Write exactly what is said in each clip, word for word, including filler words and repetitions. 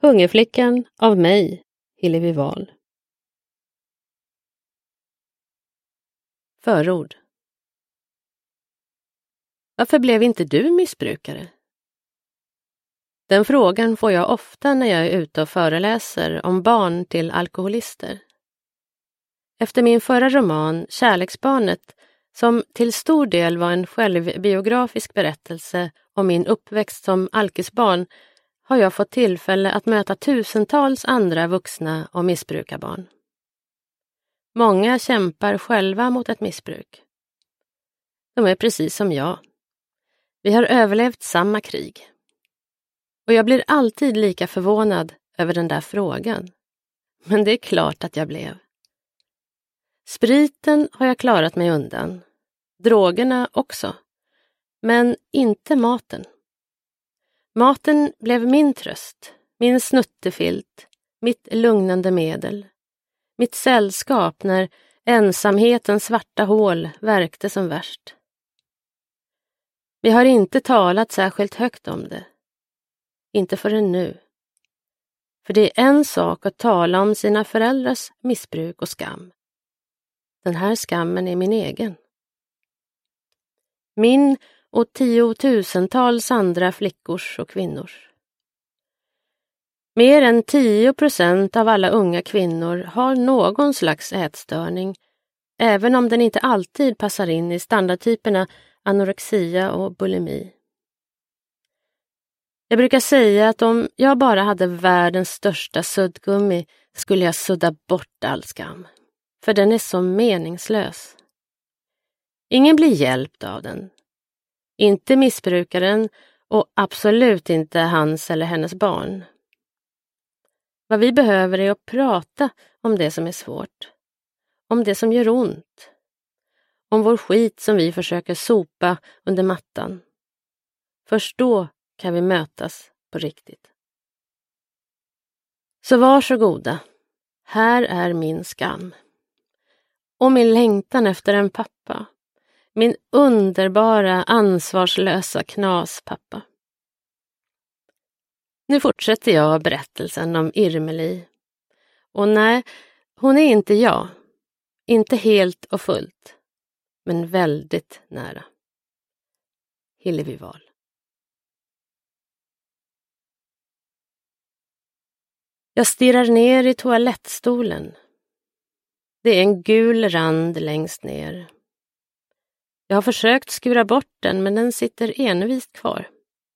Hungerflickan av mig, Hillevi Wahl. Förord. Varför blev inte du missbrukare? Den frågan får jag ofta när jag är ute och föreläser om barn till alkoholister. Efter min förra roman, Kärleksbarnet, som till stor del var en självbiografisk berättelse om min uppväxt som alkisbarn, har jag fått tillfälle att möta tusentals andra vuxna och missbrukarbarn. Många kämpar själva mot ett missbruk. De är precis som jag. Vi har överlevt samma krig. Och jag blir alltid lika förvånad över den där frågan. Men det är klart att jag blev. Spriten har jag klarat mig undan. Drogerna också. Men inte maten. Maten blev min tröst, min snuttefilt, mitt lugnande medel. Mitt sällskap när ensamhetens svarta hål värkte som värst. Vi har inte talat särskilt högt om det. Inte förrän nu. För det är en sak att tala om sina föräldrars missbruk och skam. Den här skammen är min egen. Min och tiotusentals andra flickors och kvinnors. Mer än tio procent av alla unga kvinnor har någon slags ätstörning, även om den inte alltid passar in i standardtyperna anorexia och bulimi. Jag brukar säga att om jag bara hade världens största suddgummi skulle jag sudda bort all skam, för den är så meningslös. Ingen blir hjälpt av den. Inte missbrukaren och absolut inte hans eller hennes barn. Vad vi behöver är att prata om det som är svårt. Om det som gör ont. Om vår skit som vi försöker sopa under mattan. Först då kan vi mötas på riktigt. Så varsågoda. Här är min skam. Och min längtan efter en pappa. Min underbara, ansvarslösa knaspappa. Nu fortsätter jag berättelsen om Irmeli. Och nej, hon är inte jag. Inte helt och fullt. Men väldigt nära. Hillevi Wahl. Jag stirrar ner i toalettstolen. Det är en gul rand längst ner. Jag har försökt skura bort den, men den sitter envist kvar.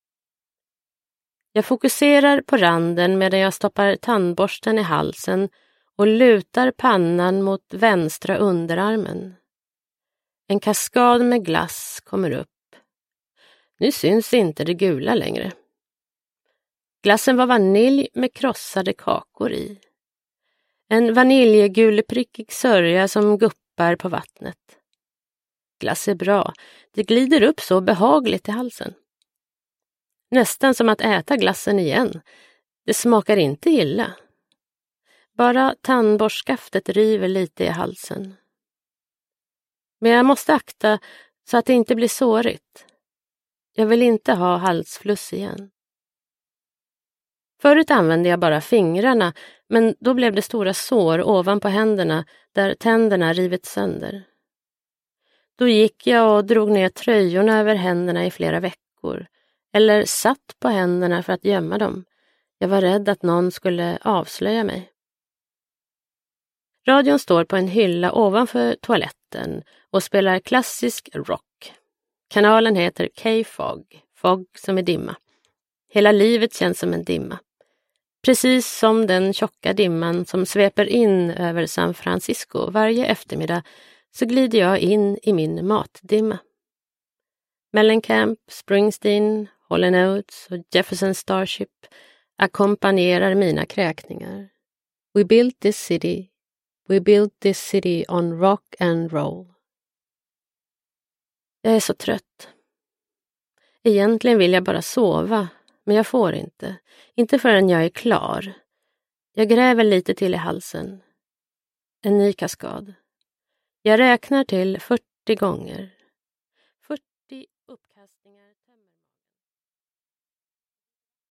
Jag fokuserar på randen medan jag stoppar tandborsten i halsen och lutar pannan mot vänstra underarmen. En kaskad med glass kommer upp. Nu syns inte det gula längre. Glassen var vanilj med krossade kakor i. En vaniljgulprickig sörja som guppar på vattnet. Glass är bra. Det glider upp så behagligt i halsen. Nästan som att äta glassen igen. Det smakar inte illa. Bara tandborstskaftet river lite i halsen. Men jag måste akta så att det inte blir sårigt. Jag vill inte ha halsfluss igen. Förut använde jag bara fingrarna, men då blev det stora sår ovanpå händerna där tänderna rivit sönder. Då gick jag och drog ner tröjorna över händerna i flera veckor, eller satt på händerna för att gömma dem. Jag var rädd att någon skulle avslöja mig. Radion står på en hylla ovanför toaletten och spelar klassisk rock. Kanalen heter K-Fog, fog som är dimma. Hela livet känns som en dimma. Precis som den tjocka dimman som sveper in över San Francisco varje eftermiddag så glider jag in i min matdimma. Mellencamp, Springsteen, Hall and Oates och Jefferson Starship ackompanjerar mina kräkningar. We built this city. We built this city on rock and roll. Jag är så trött. Egentligen vill jag bara sova, men jag får inte. Inte förrän jag är klar. Jag gräver lite till i halsen. En ny kaskad. Jag räknar till fyrtio gånger.